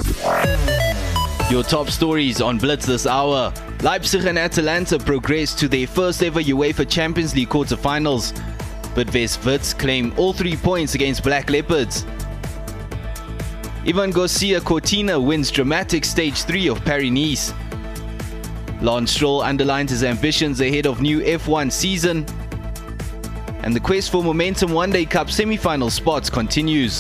Your top stories on Blitz this hour. Leipzig and Atalanta progressed to their first ever UEFA Champions League quarter-finals. Bidvest Wits claim all 3 points against Black Leopards. Ivan Garcia Cortina wins dramatic stage 3 of Paris-Nice. Lance Stroll underlines his ambitions ahead of new F1 season. And the quest for Momentum One Day Cup semi-final spots continues.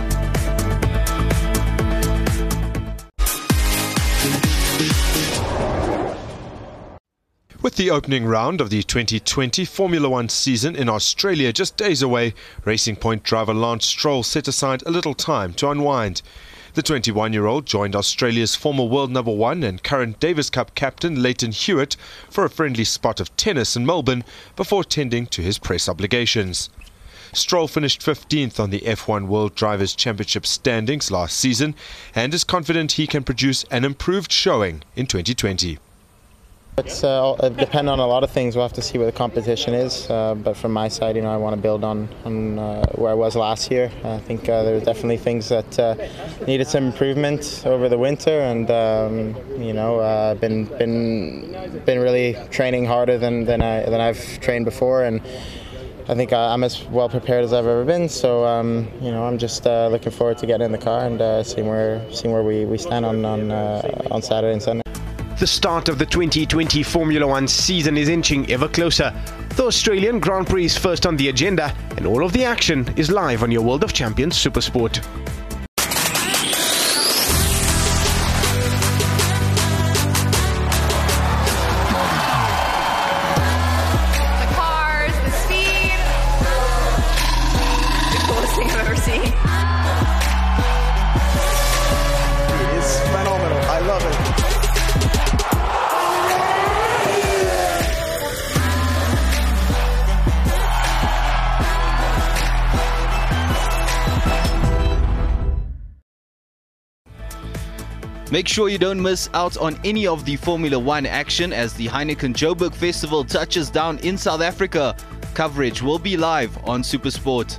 With the opening round of the 2020 Formula One season in Australia just days away, Racing Point driver Lance Stroll set aside a little time to unwind. The 21-year-old joined Australia's former world number 1 and current Davis Cup captain Leighton Hewitt for a friendly spot of tennis in Melbourne before tending to his press obligations. Stroll finished 15th on the F1 World Drivers' Championship standings last season and is confident he can produce an improved showing in 2020. It's it depends on a lot of things. We'll have to see what the competition is. But from my side, I want to build on where I was last year. I think there were definitely things that needed some improvement over the winter, and been really training harder than I've trained before, and I think I'm as well prepared as I've ever been. So I'm just looking forward to getting in the car and seeing where we stand on Saturday and Sunday. The start of the 2020 Formula One season is inching ever closer. The Australian Grand Prix is first on the agenda, and all of the action is live on your World of Champions Supersport. The cars, the speed. The coolest thing I've ever seen. It is phenomenal. I love it. Make sure you don't miss out on any of the Formula One action as the Heineken Joburg Festival touches down in South Africa. Coverage will be live on SuperSport.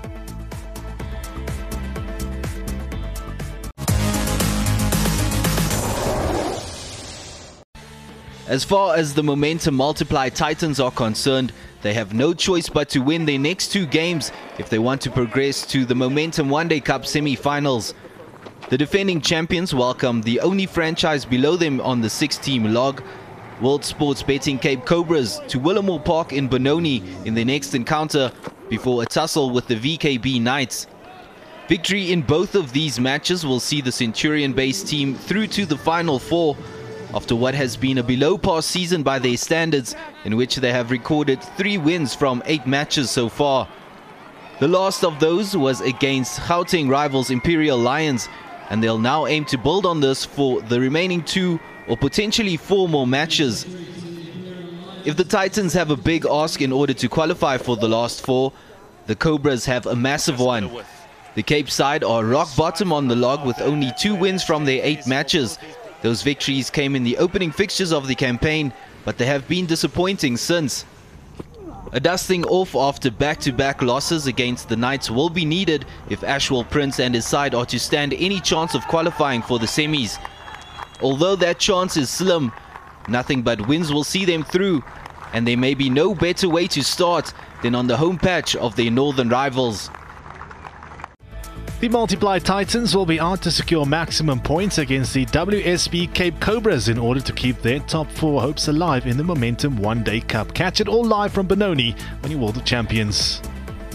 As far as the Momentum Multiply Titans are concerned, they have no choice but to win their next 2 games if they want to progress to the Momentum One Day Cup semi-finals. The defending champions welcome the only franchise below them on the 6-team log, World Sports Betting Cape Cobras, to Willamore Park in Benoni in their next encounter before a tussle with the VKB Knights. Victory in both of these matches will see the Centurion-based team through to the Final Four after what has been a below-par season by their standards, in which they have recorded 3 wins from 8 matches so far. The last of those was against Gauteng rivals Imperial Lions, and they'll now aim to build on this for the remaining 2 or potentially 4 more matches. If the Titans have a big ask in order to qualify for the last 4, the Cobras have a massive one. The Cape side are rock bottom on the log with only 2 wins from their 8 matches. Those victories came in the opening fixtures of the campaign, but they have been disappointing since. A dusting off after back-to-back losses against the Knights will be needed if Ashwell Prince and his side are to stand any chance of qualifying for the semis. Although that chance is slim, nothing but wins will see them through, and there may be no better way to start than on the home patch of their northern rivals. The Multiply Titans will be out to secure maximum points against the WSB Cape Cobras in order to keep their top 4 hopes alive in the Momentum One Day Cup. Catch it all live from Benoni on your World of Champions.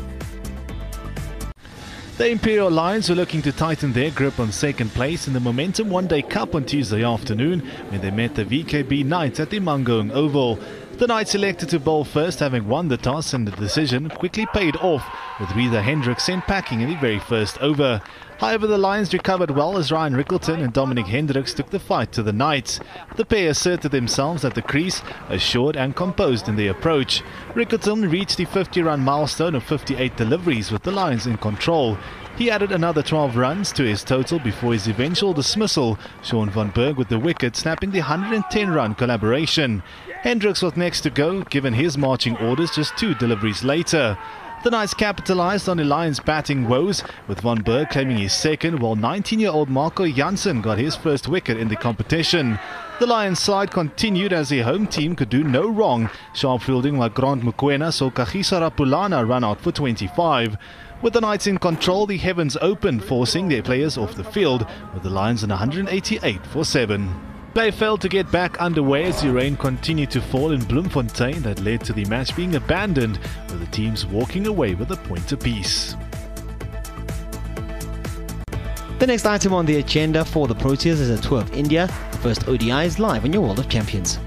The Imperial Lions were looking to tighten their grip on second place in the Momentum One Day Cup on Tuesday afternoon when they met the VKB Knights at the Mangaung Oval. The Knights elected to bowl first, having won the toss, and the decision quickly paid off with Rita Hendricks sent packing in the very first over. However, the Lions recovered well as Ryan Rickleton and Dominic Hendricks took the fight to the Knights. The pair asserted themselves at the crease, assured and composed in their approach. Rickleton reached the 50-run milestone of 58 deliveries with the Lions in control. He added another 12 runs to his total before his eventual dismissal, Sean van Berg with the wicket snapping the 110-run collaboration. Hendricks was next to go, given his marching orders just 2 deliveries later. The Knights capitalised on the Lions' batting woes, with Van Berg claiming his second, while 19-year-old Marco Jansen got his first wicket in the competition. The Lions side continued as their home team could do no wrong. Sharp fielding like Grant Mokoena saw Kagiso Rapulana run out for 25. With the Knights in control, the heavens opened, forcing their players off the field, with the Lions on 188 for 7. Play failed to get back underway as the rain continued to fall in Bloemfontein that led to the match being abandoned, with the teams walking away with a point apiece. The next item on the agenda for the Proteas is a tour of India. The first ODI is live on your World of Champions.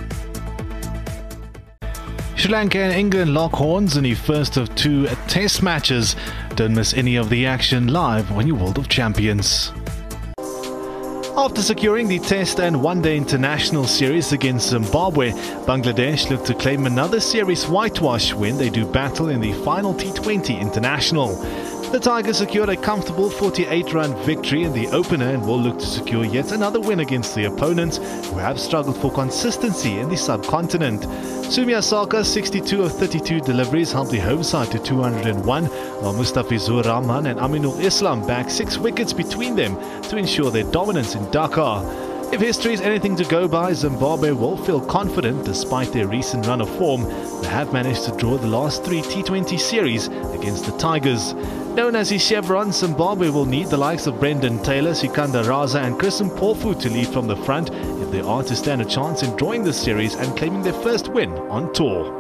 Sri Lanka and England lock horns in the first of 2 test matches. Don't miss any of the action live on your World of Champions. After securing the Test and One-Day International Series against Zimbabwe, Bangladesh look to claim another series whitewash when they do battle in the final T20 International. The Tigers secured a comfortable 48-run victory in the opener and will look to secure yet another win against the opponents who have struggled for consistency in the subcontinent. Sumya Saka's 62 of 32 deliveries helped the home side to 201, while Mustafizur Rahman and Aminul Islam bagged 6 wickets between them to ensure their dominance in Dhaka. If history is anything to go by, Zimbabwe will feel confident despite their recent run of form. They have managed to draw the last 3 T20 series against the Tigers. Known as the Chevron, Zimbabwe will need the likes of Brendan Taylor, Sikandar Raza and Chris Mpofu to lead from the front if they are to stand a chance in drawing the series and claiming their first win on tour.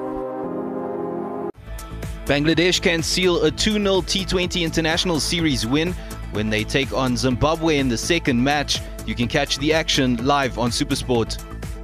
Bangladesh can seal a 2-0 T20 International Series win when they take on Zimbabwe in the second match. You can catch the action live on SuperSport.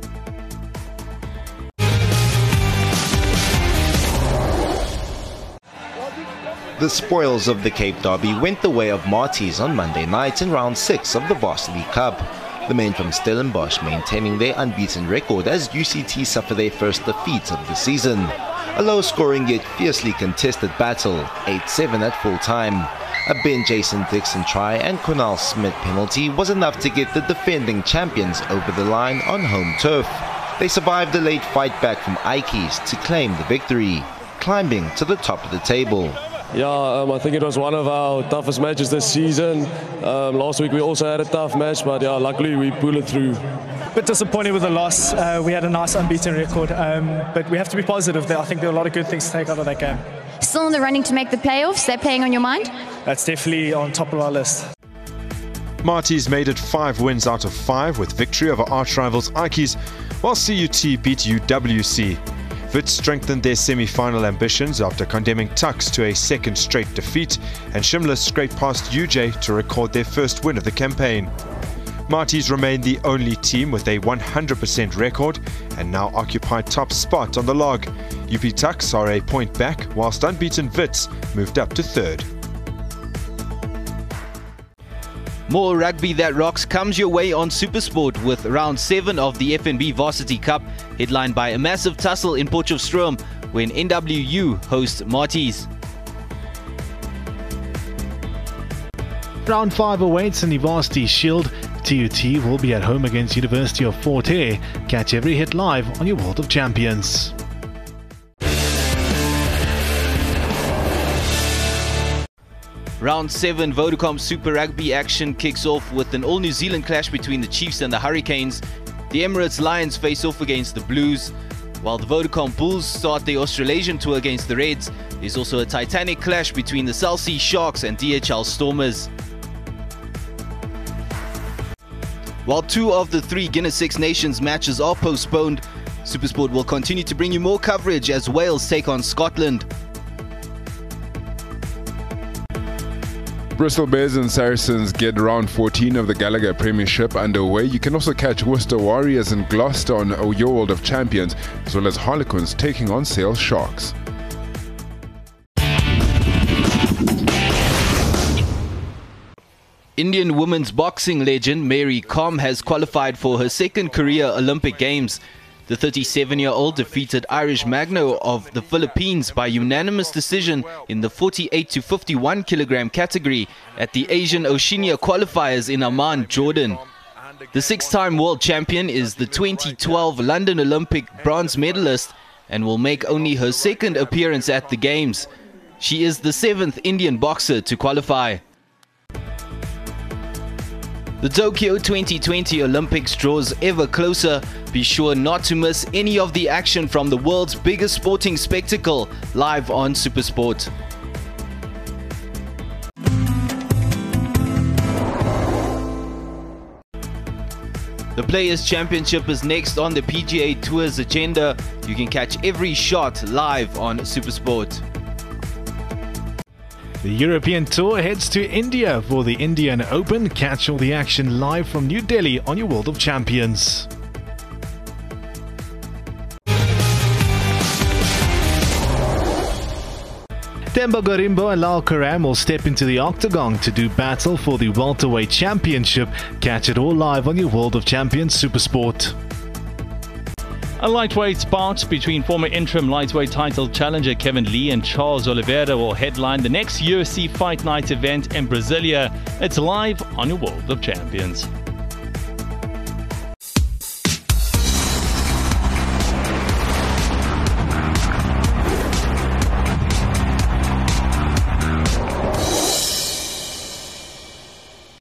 The spoils of the Cape Derby went the way of Marties on Monday night in round 6 of the Varsity Cup. The men from Stellenbosch maintaining their unbeaten record as UCT suffer their first defeat of the season. A low-scoring yet fiercely contested battle, 8-7 at full time. A Ben Jason Dixon try and Kunal Smith penalty was enough to get the defending champions over the line on home turf. They survived a late fight back from Ikes to claim the victory, climbing to the top of the table. Yeah, I think it was one of our toughest matches this season. Last week we also had a tough match, but yeah, luckily we pulled it through. A bit disappointed with the loss. We had a nice unbeaten record, but we have to be positive. I think there are a lot of good things to take out of that game. Still in the running to make the playoffs? They're playing on your mind? That's definitely on top of our list. Marties made it 5 wins out of 5 with victory over arch rivals Ikes, while CUT beat UWC. Wits strengthened their semi-final ambitions after condemning Tuks to a second straight defeat, and Shimla scraped past UJ to record their first win of the campaign. Marties remain the only team with a 100% record and now occupy top spot on the log. UP Tuks are a point back, whilst unbeaten Wits moved up to 3rd. More rugby that rocks comes your way on SuperSport with round 7 of the FNB Varsity Cup, headlined by a massive tussle in Potchefstroom when NWU hosts Marties. Round 5 awaits in the Varsity Shield. TUT will be at home against University of Fort Hare. Catch every hit live on your World of Champions. Round 7 Vodacom Super Rugby action kicks off with an all-New Zealand clash between the Chiefs and the Hurricanes. The Emirates Lions face off against the Blues, while the Vodacom Bulls start their Australasian tour against the Reds. There's also a titanic clash between the South Sea Sharks and DHL Stormers. While 2 of the 3 Guinness Six Nations matches are postponed, SuperSport will continue to bring you more coverage as Wales take on Scotland. Bristol Bears and Saracens get round 14 of the Gallagher Premiership underway. You can also catch Worcester Warriors and Gloucester on your World of Champions, as well as Harlequins taking on Sales Sharks. Indian women's boxing legend Mary Kom has qualified for her second career Olympic Games. The 37-year-old defeated Irish Magno of the Philippines by unanimous decision in the 48 to 51 kilogram category at the Asian Oceania qualifiers in Amman, Jordan. The 6-time world champion is the 2012 London Olympic bronze medalist and will make only her second appearance at the Games. She is the 7th Indian boxer to qualify. The Tokyo 2020 Olympics draws ever closer. Be sure not to miss any of the action from the world's biggest sporting spectacle live on SuperSport. The Players' Championship is next on the PGA Tour's agenda. You can catch every shot live on SuperSport. The European Tour heads to India for the Indian Open. Catch all the action live from New Delhi on your World of Champions. Themba Gorimbo and Lal Karam will step into the octagon to do battle for the Welterweight Championship. Catch it all live on your World of Champions SuperSport. A lightweight bout between former interim lightweight title challenger Kevin Lee and Charles Oliveira will headline the next UFC Fight Night event in Brasilia. It's live on your World of Champions.